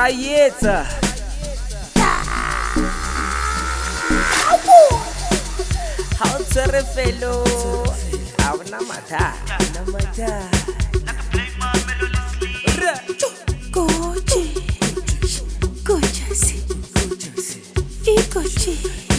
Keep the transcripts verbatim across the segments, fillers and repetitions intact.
Kayetsa How to fellow Avna mata Na mata Goji Gojasi Ikochi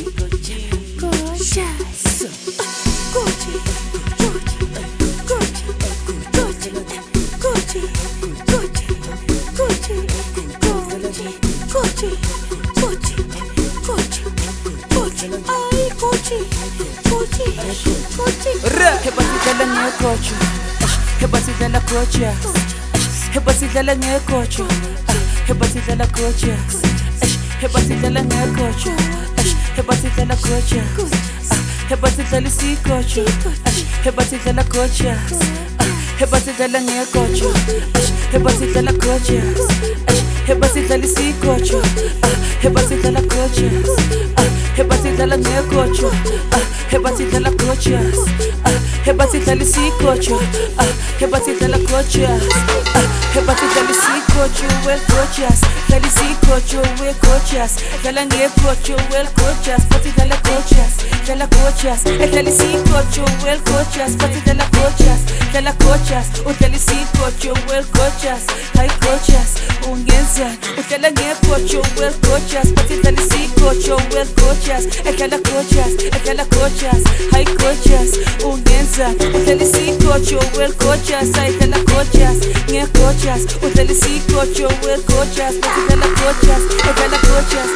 Gojasi Goji Goji Goji Goji Goji Goji Goji Goji Goji Goji Goji Goji Ay Goji Goji Goji Hebatidala ngekocho Hebatidala kocha Hebatidala ngekocho Hebatidala kocha Hebatidala ngekocho Hebatidala kocha Hebatidala sikocho Hebatidala kocha Hebatidala ngekocho Hebatidala kocha Hebatidala sikocho Hebatidala kocha Hebatidala ngekocho Hebatidala kocha Hebatidala sikocho Hebatidala kocha Hebatidala sikocho well coaches Dali sikocho well coaches Dala ngekocho well coaches Batidala coaches Dala coaches Dali sikocho well coaches Batidala coaches Dala coaches Udali sikocho well coaches High coaches Ungenza Udala ngekocho well coaches Batidala sikocho well coaches Dala coaches Dala coaches High coaches Ungenza Udali sikocho well coaches Dala coaches Nge coaches Udali sikocho well coaches Batidala coaches Dala coaches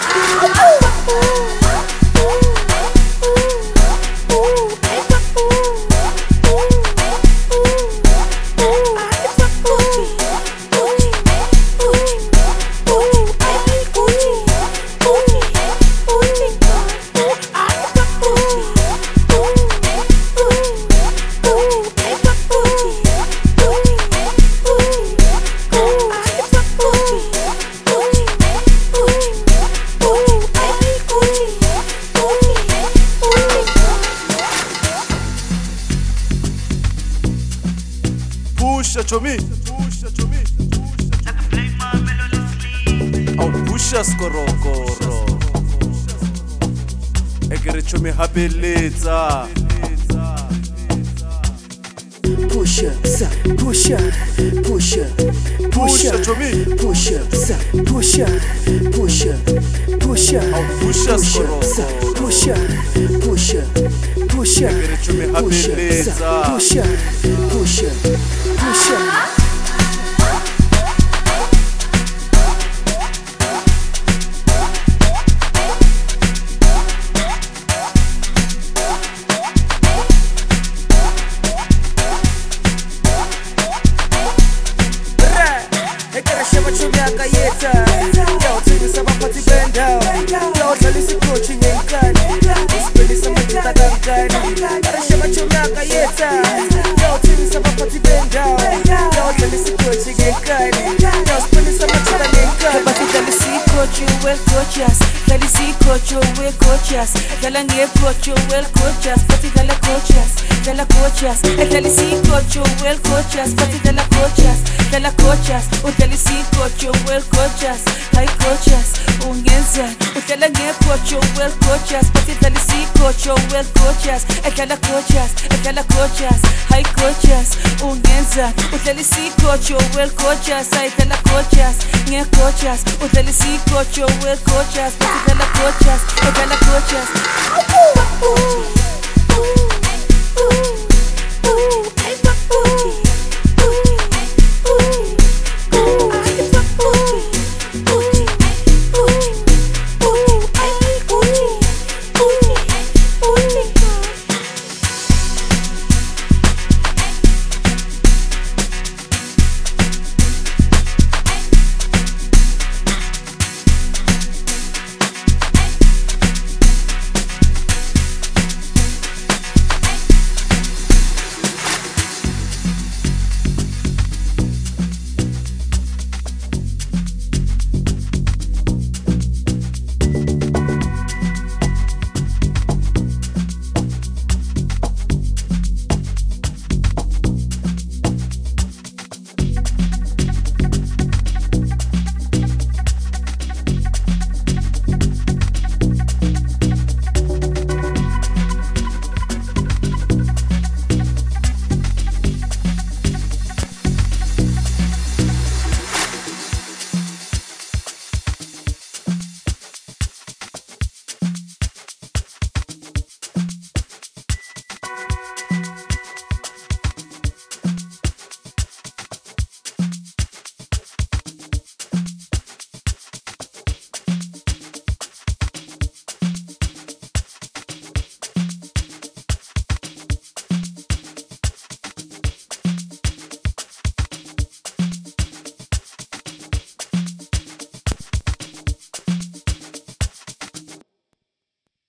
Puxa, Chomi. Puxa, Chomi. Au puxa skorokoro. Ekere Chomi habeletsa. Pusha, sa, pusha, pusha, pusha, Puxa, Chomi. pusha, sa, pusha, pusha, pusha, Au puxa sa, skorokoro. pusha, pusha, pusha, Ekere Chomi pusha, habeletsa. sa, pusha, pusha, pusha. Kayetsa Yo thengisa abaphathi bendawo Yo dlalisa icoach ngenkani Usiphelisa amadoda kankani Arashe abachomi akayetsa Yo thengisa abaphathi bendawo Yo dlalisa icoach ngenkani Yo usiphelisa amadoda ngenkani Hebatidala sikocho well coaches Dali sikocho well coaches Dala ngekocho well coaches Batidala coaches Dala coaches Dali sikocho well coaches Batidala coaches Dala coaches Udali sikocho well coaches High coaches Ungenza Udala ngekocho well coaches Batidala sikocho well coaches Dala coaches Dala coaches High coaches Ungenza Udali sikocho well coaches Dala coaches Nge coaches Udali sikocho well coaches Batidala coaches Dala coaches Ooh, ooh, ooh, ooh, ooh, ooh, ooh, ooh, ooh, ooh, ooh, ooh, ooh, ooh, ooh, ooh, ooh, ooh,